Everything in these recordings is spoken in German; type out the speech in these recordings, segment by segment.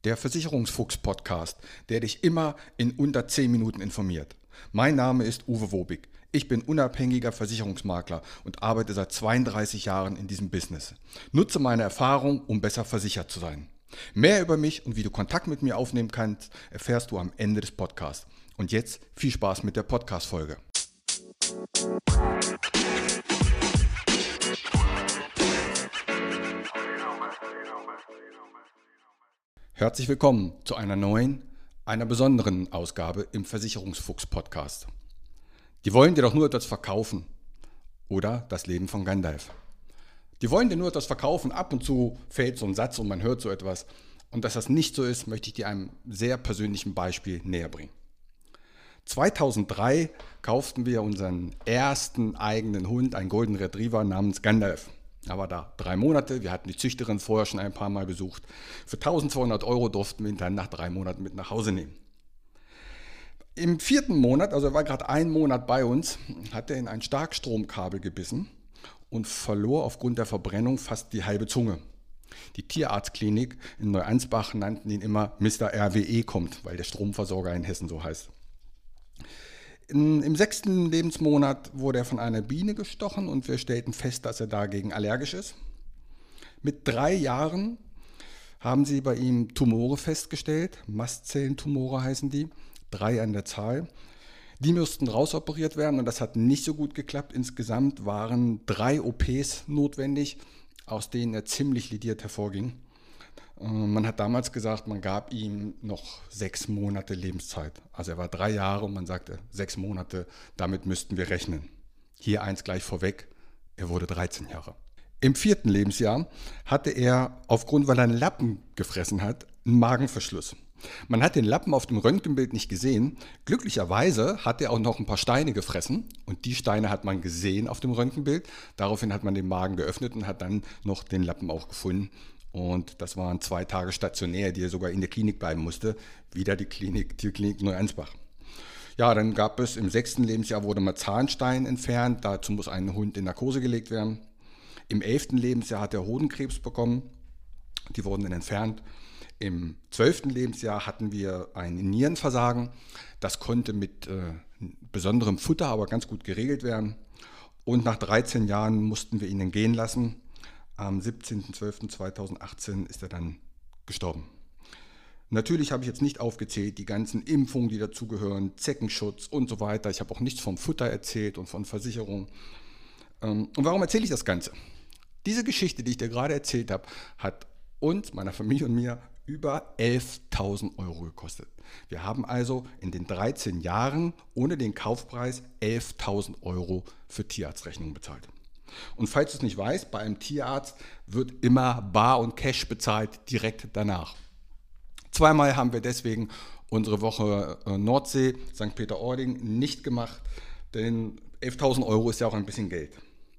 Der Versicherungsfuchs-Podcast, der dich immer in unter 10 Minuten informiert. Mein Name ist Uwe Wobig. Ich bin unabhängiger Versicherungsmakler und arbeite seit 32 Jahren in diesem Business. Nutze meine Erfahrung, um besser versichert zu sein. Mehr über mich und wie du Kontakt mit mir aufnehmen kannst, erfährst du am Ende des Podcasts. Und jetzt viel Spaß mit der Podcast-Folge. Herzlich willkommen zu einer neuen, einer besonderen Ausgabe im Versicherungsfuchs-Podcast. Die wollen dir doch nur etwas verkaufen. Oder das Leben von Gandalf. Die wollen dir nur etwas verkaufen. Ab und zu fällt so ein Satz und man hört so etwas. Und dass das nicht so ist, möchte ich dir einem sehr persönlichen Beispiel näher bringen. 2003 kauften wir unseren ersten eigenen Hund, einen Golden Retriever namens Gandalf. Er war da 3 Monate, wir hatten die Züchterin vorher schon ein paar Mal besucht. Für 1200 € durften wir ihn dann nach 3 Monaten mit nach Hause nehmen. Im 4. Monat, also er war gerade 1 Monat bei uns, hat er in ein Starkstromkabel gebissen und verlor aufgrund der Verbrennung fast die halbe Zunge. Die Tierarztklinik in Neuansbach nannten ihn immer Mr. RWE kommt, weil der Stromversorger in Hessen so heißt. Im 6. Lebensmonat wurde er von einer Biene gestochen und wir stellten fest, dass er dagegen allergisch ist. Mit 3 Jahren haben sie bei ihm Tumore festgestellt, Mastzellentumore heißen die, 3 an der Zahl. Die mussten rausoperiert werden und das hat nicht so gut geklappt. Insgesamt waren 3 OPs notwendig, aus denen er ziemlich lediert hervorging. Man hat damals gesagt, man gab ihm noch 6 Monate Lebenszeit. Also er war 3 Jahre und man sagte 6 Monate, damit müssten wir rechnen. Hier eins gleich vorweg, er wurde 13 Jahre. Im 4. Lebensjahr hatte er, aufgrund, weil er einen Lappen gefressen hat, einen Magenverschluss. Man hat den Lappen auf dem Röntgenbild nicht gesehen. Glücklicherweise hat er auch noch ein paar Steine gefressen und die Steine hat man gesehen auf dem Röntgenbild. Daraufhin hat man den Magen geöffnet und hat dann noch den Lappen auch gefunden. Und das waren 2 Tage stationär, die er sogar in der Klinik bleiben musste. Wieder die Tierklinik Neuansbach. Ja, dann gab es im 6. Lebensjahr wurde mal Zahnstein entfernt. Dazu muss ein Hund in Narkose gelegt werden. Im 11. Lebensjahr hat er Hodenkrebs bekommen. Die wurden dann entfernt. Im 12. Lebensjahr hatten wir ein Nierenversagen. Das konnte mit besonderem Futter aber ganz gut geregelt werden. Und nach 13 Jahren mussten wir ihn dann gehen lassen. Am 17.12.2018 ist er dann gestorben. Natürlich habe ich jetzt nicht aufgezählt, die ganzen Impfungen, die dazugehören, Zeckenschutz und so weiter. Ich habe auch nichts vom Futter erzählt und von Versicherung. Und warum erzähle ich das Ganze? Diese Geschichte, die ich dir gerade erzählt habe, hat uns, meiner Familie und mir, über 11.000 € gekostet. Wir haben also in den 13 Jahren ohne den Kaufpreis 11.000 € für Tierarztrechnungen bezahlt. Und falls du es nicht weißt, bei einem Tierarzt wird immer bar und Cash bezahlt direkt danach. 2-mal haben wir deswegen unsere Woche Nordsee, St. Peter-Ording nicht gemacht, denn 11.000 € ist ja auch ein bisschen Geld.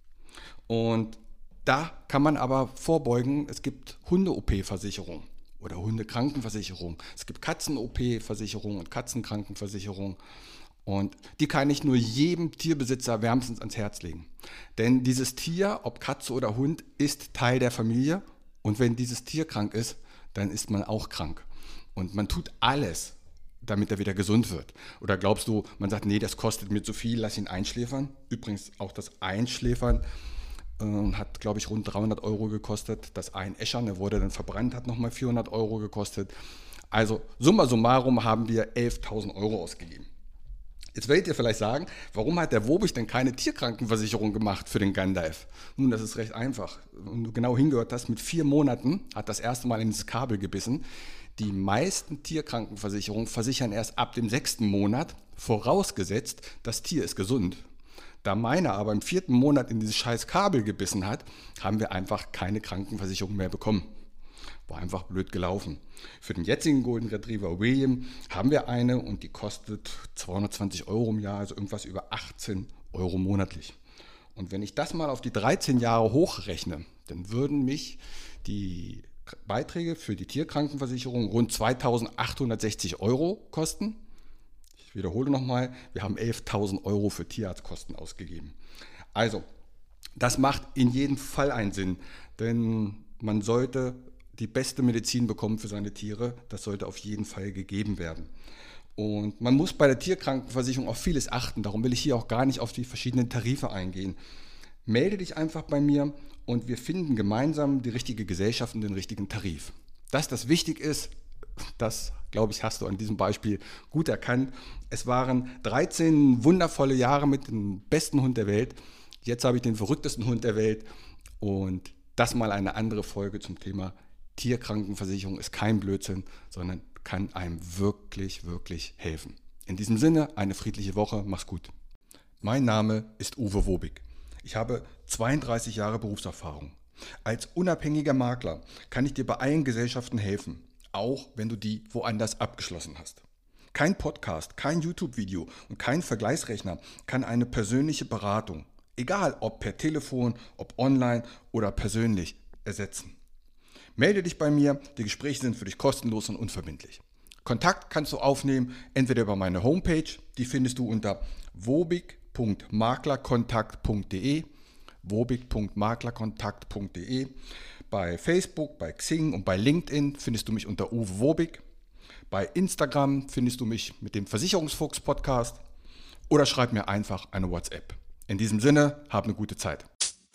Und da kann man aber vorbeugen, es gibt Hunde-OP-Versicherung oder Hundekrankenversicherung, es gibt Katzen-OP-Versicherung und Katzenkrankenversicherung. Und die kann ich nur jedem Tierbesitzer wärmstens ans Herz legen. Denn dieses Tier, ob Katze oder Hund, ist Teil der Familie. Und wenn dieses Tier krank ist, dann ist man auch krank. Und man tut alles, damit er wieder gesund wird. Oder glaubst du, man sagt, nee, das kostet mir zu viel, lass ihn einschläfern. Übrigens auch das Einschläfern hat, glaube ich, rund 300 € gekostet. Das Einäschern, der wurde dann verbrannt, hat nochmal 400 € gekostet. Also summa summarum haben wir 11.000 € ausgegeben. Jetzt werdet ihr vielleicht sagen, warum hat der Wobig denn keine Tierkrankenversicherung gemacht für den Gandalf? Nun, das ist recht einfach. Wenn du genau hingehört hast, mit 4 Monaten hat das erste Mal ins Kabel gebissen. Die meisten Tierkrankenversicherungen versichern erst ab dem 6. Monat, vorausgesetzt, das Tier ist gesund. Da meine aber im 4. Monat in dieses scheiß Kabel gebissen hat, haben wir einfach keine Krankenversicherung mehr bekommen. War einfach blöd gelaufen. Für den jetzigen Golden Retriever William haben wir eine und die kostet 220 € im Jahr, also irgendwas über 18 € monatlich. Und wenn ich das mal auf die 13 Jahre hochrechne, dann würden mich die Beiträge für die Tierkrankenversicherung rund 2.860 € kosten. Ich wiederhole nochmal, wir haben 11.000 € für Tierarztkosten ausgegeben. Also, das macht in jedem Fall einen Sinn, denn man sollte die beste Medizin bekommt für seine Tiere. Das sollte auf jeden Fall gegeben werden. Und man muss bei der Tierkrankenversicherung auf vieles achten. Darum will ich hier auch gar nicht auf die verschiedenen Tarife eingehen. Melde dich einfach bei mir und wir finden gemeinsam die richtige Gesellschaft und den richtigen Tarif. Dass das wichtig ist, das, glaube ich, hast du an diesem Beispiel gut erkannt. Es waren 13 wundervolle Jahre mit dem besten Hund der Welt. Jetzt habe ich den verrücktesten Hund der Welt. Und das mal eine andere Folge zum Thema Tierkrankenversicherung ist kein Blödsinn, sondern kann einem wirklich, wirklich helfen. In diesem Sinne, eine friedliche Woche. Mach's gut. Mein Name ist Uwe Wobig. Ich habe 32 Jahre Berufserfahrung. Als unabhängiger Makler kann ich dir bei allen Gesellschaften helfen, auch wenn du die woanders abgeschlossen hast. Kein Podcast, kein YouTube-Video und kein Vergleichsrechner kann eine persönliche Beratung, egal ob per Telefon, ob online oder persönlich, ersetzen. Melde dich bei mir, die Gespräche sind für dich kostenlos und unverbindlich. Kontakt kannst du aufnehmen, entweder über meine Homepage, die findest du unter wobig.maklerkontakt.de, wobig.maklerkontakt.de. Bei Facebook, bei Xing und bei LinkedIn findest du mich unter Uwe Wobig. Bei Instagram findest du mich mit dem Versicherungsfuchs-Podcast oder schreib mir einfach eine WhatsApp. In diesem Sinne, hab eine gute Zeit.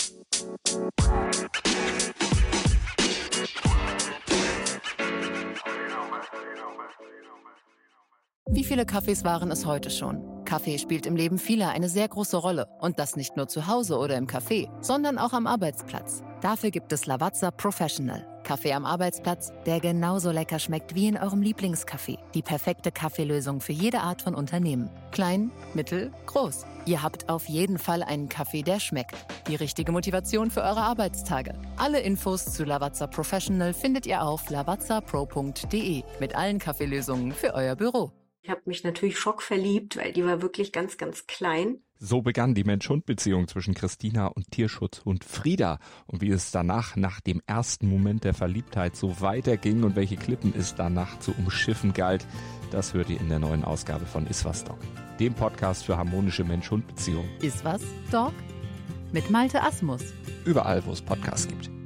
Wie viele Kaffees waren es heute schon? Kaffee spielt im Leben vieler eine sehr große Rolle. Und das nicht nur zu Hause oder im Café, sondern auch am Arbeitsplatz. Dafür gibt es Lavazza Professional. Kaffee am Arbeitsplatz, der genauso lecker schmeckt wie in eurem Lieblingscafé. Die perfekte Kaffeelösung für jede Art von Unternehmen. Klein, mittel, groß. Ihr habt auf jeden Fall einen Kaffee, der schmeckt. Die richtige Motivation für eure Arbeitstage. Alle Infos zu Lavazza Professional findet ihr auf lavazzapro.de mit allen Kaffeelösungen für euer Büro. Ich habe mich natürlich schockverliebt, weil die war wirklich ganz, ganz klein. So begann die Mensch-Hund-Beziehung zwischen Christina und Tierschutzhund Frieda. Und wie es danach, nach dem ersten Moment der Verliebtheit, so weiterging und welche Klippen es danach zu umschiffen galt, das hört ihr in der neuen Ausgabe von Iswas Dog, dem Podcast für harmonische Mensch-Hund-Beziehungen. Iswas Dog? Mit Malte Asmus. Überall, wo es Podcasts gibt.